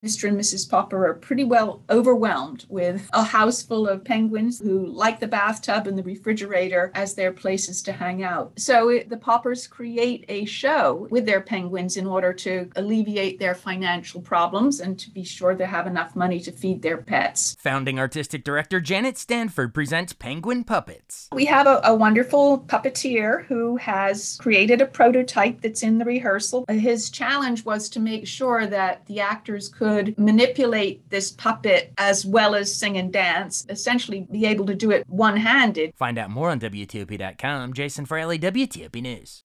Mr. and Mrs. Popper are pretty well overwhelmed with a house full of penguins who like the bathtub and the refrigerator as their places to hang out. So the Poppers create a show with their penguins in order to alleviate their financial problems and to be sure they have enough money to feed their pets. Founding artistic director Janet Stanford presents Penguin Puppets. We have a wonderful puppeteer who has created a prototype that's in the rehearsal. His challenge was to make sure that the actors could manipulate this puppet as well as sing and dance, essentially be able to do it one-handed. Find out more on WTOP.com. Jason Fraley, WTOP News.